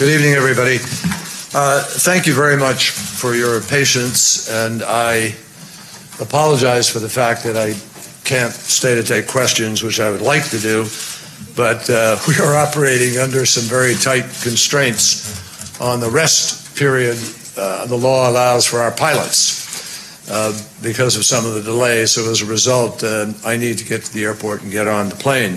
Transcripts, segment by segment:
Good evening, everybody. Thank you very much for your patience, and I apologize for the fact that I can't stay to take questions, which I would like to do, but we are operating under some very tight constraints on the rest period the law allows for our pilots because of some of the delays. So as a result, I need to get to the airport and get on the plane.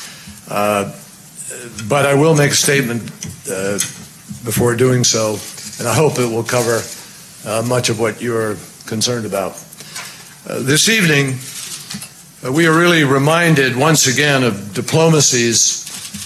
But I will make a statement before doing so, and I hope it will cover much of what you're concerned about. This evening, we are really reminded once again of diplomacy's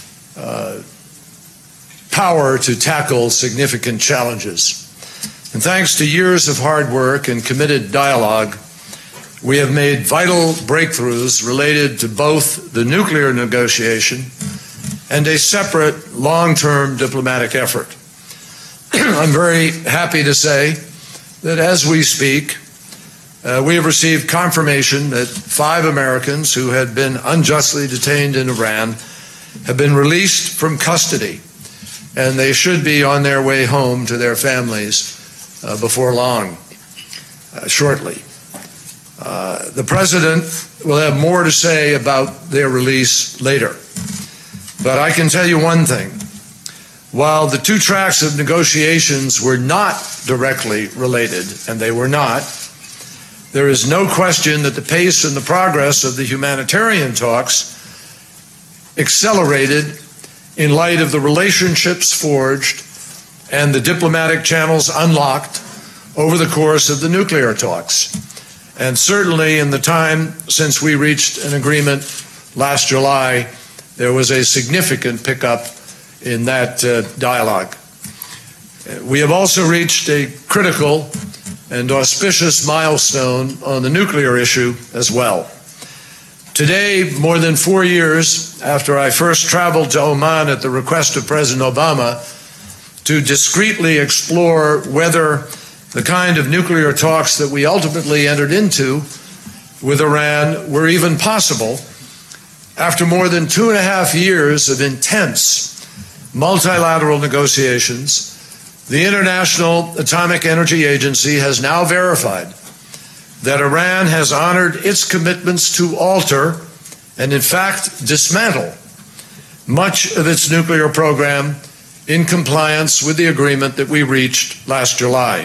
power to tackle significant challenges. And thanks to years of hard work and committed dialogue, we have made vital breakthroughs related to both the nuclear negotiation and a separate long-term diplomatic effort. I'm very happy to say that as we speak, we have received confirmation that 5 Americans who had been unjustly detained in Iran have been released from custody, and they should be on their way home to their families before long, shortly. The President will have more to say about their release later. But I can tell you one thing. While the 2 tracks of negotiations were not directly related, and they were not, there is no question that the pace and the progress of the humanitarian talks accelerated in light of the relationships forged and the diplomatic channels unlocked over the course of the nuclear talks. And certainly in the time since we reached an agreement last July, there was a significant pickup in that dialogue. We have also reached a critical and auspicious milestone on the nuclear issue as well. Today, more than 4 years after I first traveled to Oman at the request of President Obama to discreetly explore whether the kind of nuclear talks that we ultimately entered into with Iran were even possible, after more than 2.5 years of intense multilateral negotiations, the International Atomic Energy Agency has now verified that Iran has honored its commitments to alter and, in fact, dismantle much of its nuclear program in compliance with the agreement that we reached last July.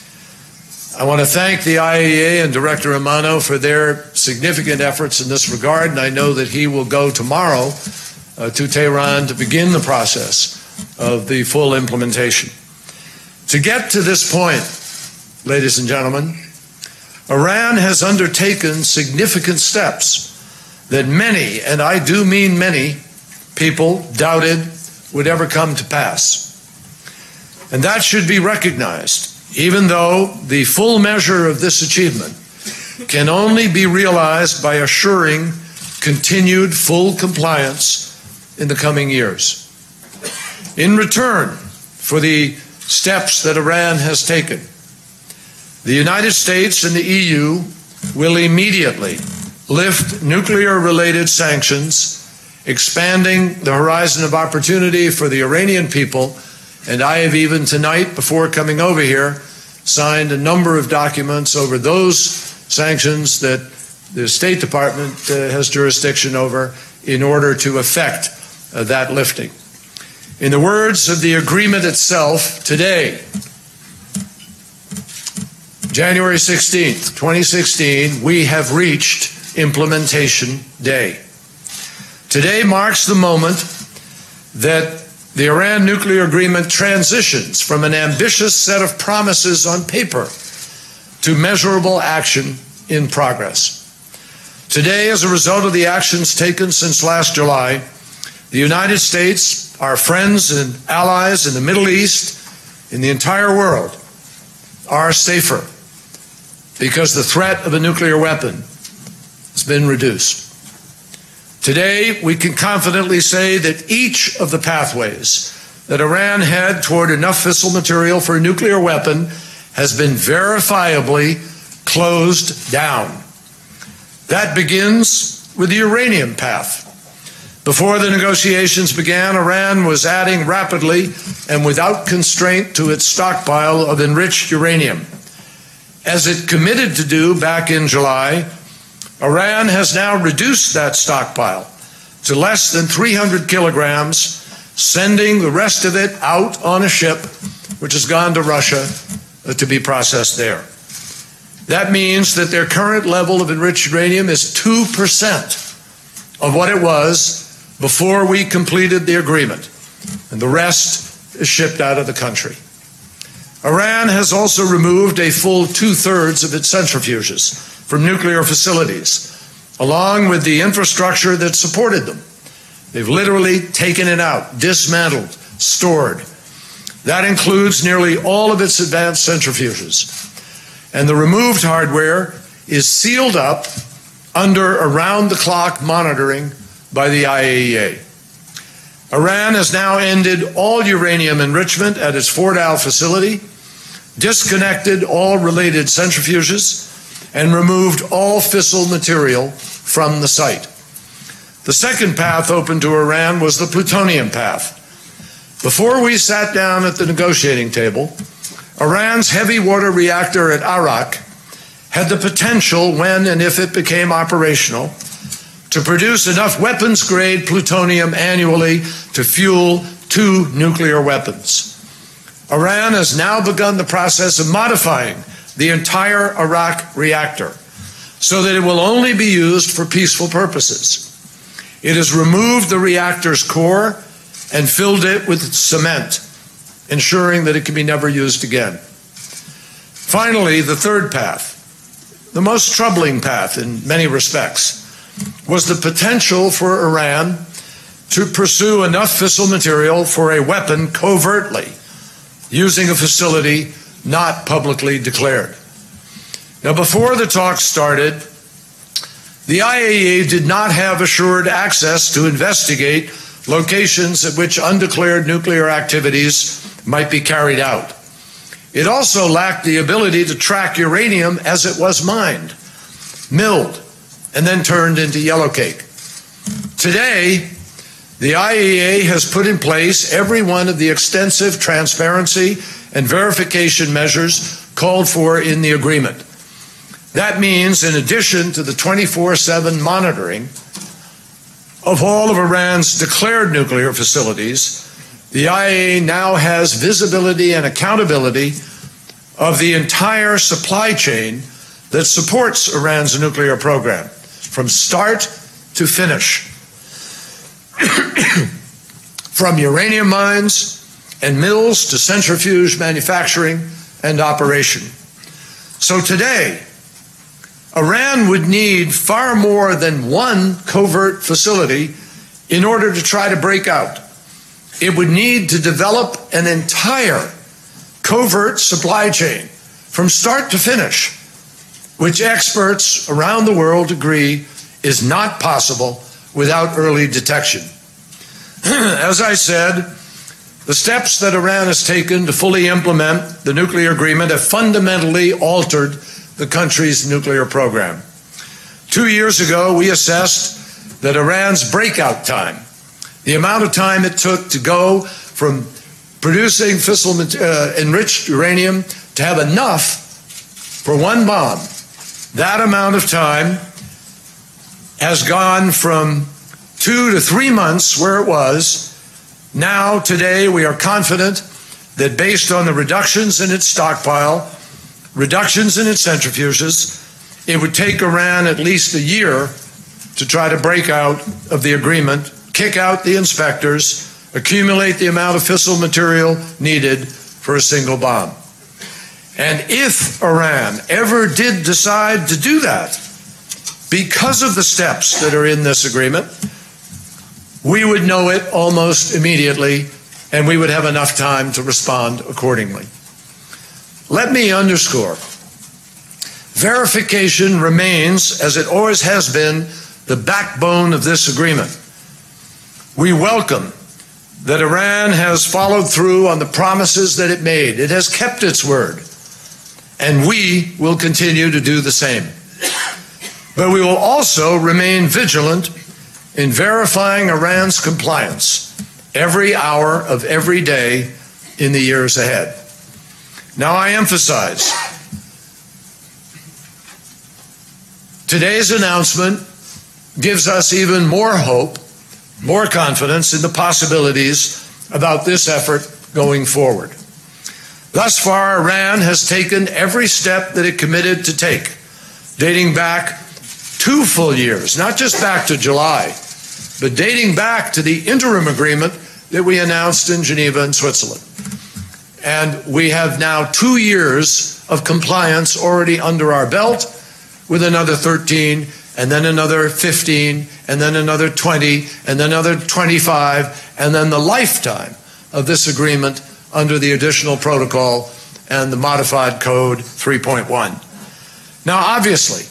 I want to thank the IAEA and Director Amano for their significant efforts in this regard, and I know that he will go tomorrow to Tehran to begin the process of the full implementation. To get to this point, ladies and gentlemen, Iran has undertaken significant steps that many, and I do mean many, people doubted would ever come to pass. And that should be recognized, even though the full measure of this achievement can only be realized by assuring continued full compliance in the coming years. In return for the steps that Iran has taken, the United States and the EU will immediately lift nuclear-related sanctions, expanding the horizon of opportunity for the Iranian people. And I have even tonight, before coming over here, signed a number of documents over those sanctions that the State Department has jurisdiction over in order to effect that lifting. In the words of the agreement itself, today, January 16th, 2016, we have reached implementation day. Today marks the moment that the Iran nuclear agreement transitions from an ambitious set of promises on paper to measurable action in progress. Today, as a result of the actions taken since last July, the United States, our friends and allies in the Middle East, in the entire world, are safer because the threat of a nuclear weapon has been reduced. Today, we can confidently say that each of the pathways that Iran had toward enough fissile material for a nuclear weapon has been verifiably closed down. That begins with the uranium path. Before the negotiations began, Iran was adding rapidly and without constraint to its stockpile of enriched uranium. As it committed to do back in July, Iran has now reduced that stockpile to less than 300 kilograms, sending the rest of it out on a ship which has gone to Russia to be processed there. That means that their current level of enriched uranium is 2% of what it was before we completed the agreement, and the rest is shipped out of the country. Iran has also removed a full 2/3 of its centrifuges from nuclear facilities, along with the infrastructure that supported them. They've literally taken it out, dismantled, stored. That includes nearly all of its advanced centrifuges. And the removed hardware is sealed up under around-the-clock monitoring by the IAEA. Iran has now ended all uranium enrichment at its Fordow facility, disconnected all related centrifuges, and removed all fissile material from the site. The second path open to Iran was the plutonium path. Before we sat down at the negotiating table, Iran's heavy water reactor at Arak had the potential, when and if it became operational, to produce enough weapons-grade plutonium annually to fuel 2 nuclear weapons. Iran has now begun the process of modifying the entire Arak reactor so that it will only be used for peaceful purposes. It has removed the reactor's core and filled it with cement, ensuring that it can be never used again. Finally, the third path, the most troubling path in many respects, was the potential for Iran to pursue enough fissile material for a weapon covertly, using a facility not publicly declared. Now, before the talks started, the IAEA did not have assured access to investigate locations at which undeclared nuclear activities might be carried out. It also lacked the ability to track uranium as it was mined, milled, and then turned into yellowcake. Today, the IAEA has put in place every one of the extensive transparency and verification measures called for in the agreement. That means, in addition to the 24/7 monitoring of all of Iran's declared nuclear facilities, the IAEA now has visibility and accountability of the entire supply chain that supports Iran's nuclear program, from start to finish, from uranium mines and mills to centrifuge manufacturing and operation. So today, Iran would need far more than one covert facility in order to try to break out. It would need to develop an entire covert supply chain from start to finish, which experts around the world agree is not possible without early detection. As I said, the steps that Iran has taken to fully implement the nuclear agreement have fundamentally altered the country's nuclear program. 2 years ago, we assessed that Iran's breakout time, the amount of time it took to go from producing fissile enriched uranium to have enough for one bomb, that amount of time has gone from 2 to 3 months where it was. Now, today, we are confident that based on the reductions in its stockpile, reductions in its centrifuges, it would take Iran at least a year to try to break out of the agreement, kick out the inspectors, accumulate the amount of fissile material needed for a single bomb. And if Iran ever did decide to do that, because of the steps that are in this agreement, we would know it almost immediately, and we would have enough time to respond accordingly. Let me underscore, verification remains, as it always has been, the backbone of this agreement. We welcome that Iran has followed through on the promises that it made. It has kept its word, and we will continue to do the same. But we will also remain vigilant in verifying Iran's compliance every hour of every day in the years ahead. Now, I emphasize, today's announcement gives us even more hope, more confidence in the possibilities about this effort going forward. Thus far, Iran has taken every step that it committed to take, dating back 2 full years, not just back to July, but dating back to the interim agreement that we announced in Geneva in Switzerland. And we have now 2 years of compliance already under our belt, with another 13, and then another 15, and then another 20, and then another 25, and then the lifetime of this agreement under the additional protocol and the modified code 3.1. Now, obviously,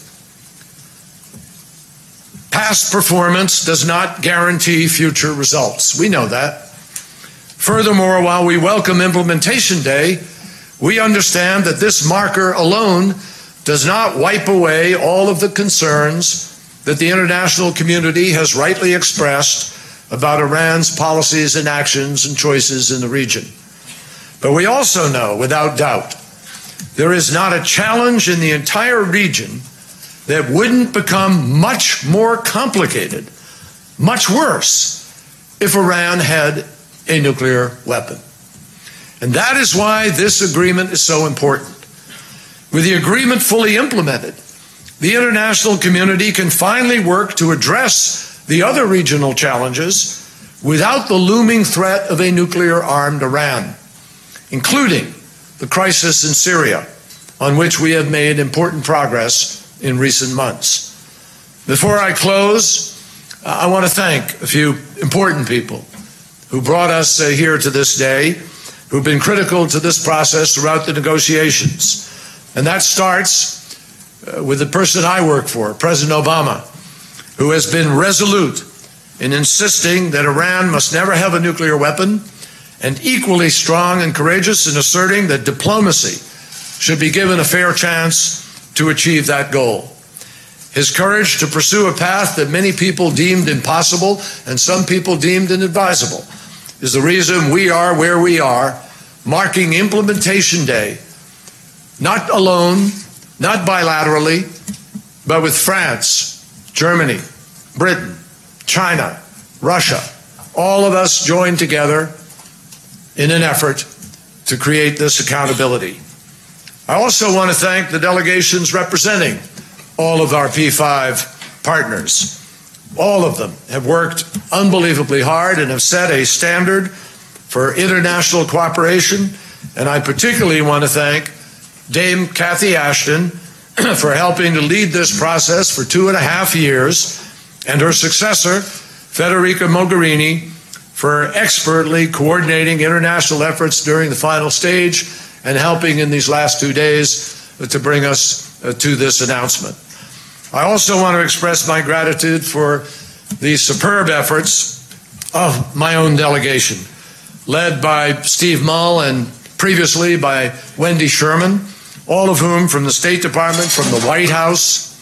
past performance does not guarantee future results. We know that. Furthermore, while we welcome Implementation Day, we understand that this marker alone does not wipe away all of the concerns that the international community has rightly expressed about Iran's policies and actions and choices in the region. But we also know, without doubt, there is not a challenge in the entire region that wouldn't become much more complicated, much worse, if Iran had a nuclear weapon. And that is why this agreement is so important. With the agreement fully implemented, the international community can finally work to address the other regional challenges without the looming threat of a nuclear-armed Iran, including the crisis in Syria, on which we have made important progress in recent months. Before I close, I want to thank a few important people who brought us here to this day, who've been critical to this process throughout the negotiations. And that starts with the person I work for, President Obama, who has been resolute in insisting that Iran must never have a nuclear weapon, and equally strong and courageous in asserting that diplomacy should be given a fair chance to achieve that goal. His courage to pursue a path that many people deemed impossible and some people deemed inadvisable is the reason we are where we are, marking Implementation Day, not alone, not bilaterally, but with France, Germany, Britain, China, Russia, all of us joined together in an effort to create this accountability. I also want to thank the delegations representing all of our P5 partners. All of them have worked unbelievably hard and have set a standard for international cooperation, and I particularly want to thank Dame Cathy Ashton for helping to lead this process for 2.5 years, and her successor, Federica Mogherini, for expertly coordinating international efforts during the final stage and helping in these last 2 days to bring us to this announcement. I also want to express my gratitude for the superb efforts of my own delegation, led by Steve Mull and previously by Wendy Sherman, all of whom from the State Department, from the White House,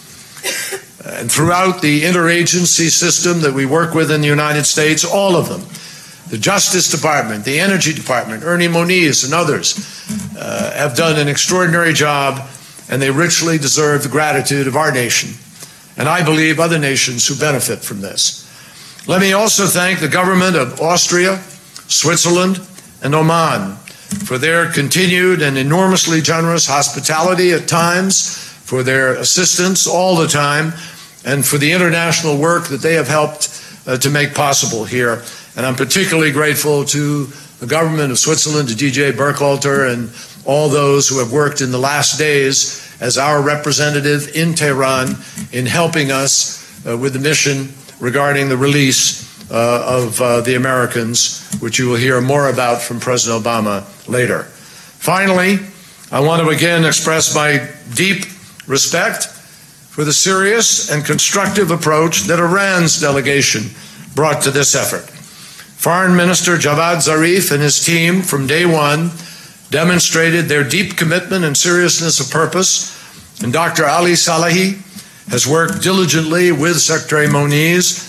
and throughout the interagency system that we work with in the United States, all of them, the Justice Department, the Energy Department, Ernie Moniz and others have done an extraordinary job, and they richly deserve the gratitude of our nation, and I believe other nations who benefit from this. Let me also thank the government of Austria, Switzerland, and Oman for their continued and enormously generous hospitality at times, for their assistance all the time, and for the international work that they have helped to make possible here. And I'm particularly grateful to the government of Switzerland, to DJ Burkhalter, and all those who have worked in the last days as our representative in Tehran in helping us with the mission regarding the release of the Americans, which you will hear more about from President Obama later. Finally, I want to again express my deep respect for the serious and constructive approach that Iran's delegation brought to this effort. Foreign Minister Javad Zarif and his team from day one demonstrated their deep commitment and seriousness of purpose, and Dr. Ali Salehi has worked diligently with Secretary Moniz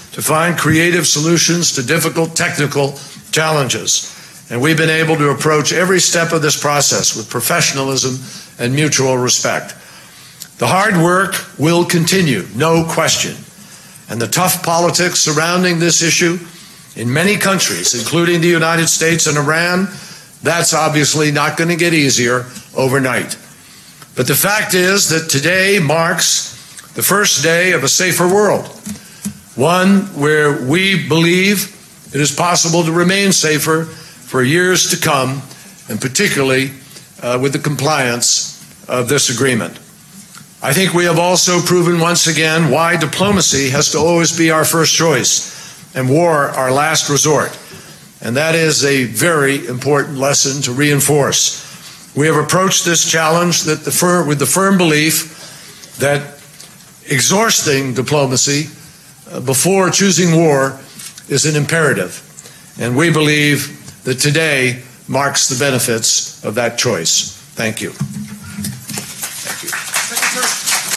to find creative solutions to difficult technical challenges. And we've been able to approach every step of this process with professionalism and mutual respect. The hard work will continue, no question. And the tough politics surrounding this issue in many countries, including the United States and Iran, that's obviously not going to get easier overnight. But the fact is that today marks the first day of a safer world, one where we believe it is possible to remain safer for years to come, and particularly with the compliance of this agreement. I think we have also proven once again why diplomacy has to always be our first choice and war our last resort. And that is a very important lesson to reinforce. We have approached this challenge with the firm belief that exhausting diplomacy before choosing war is an imperative. And we believe that today marks the benefits of that choice. Thank you.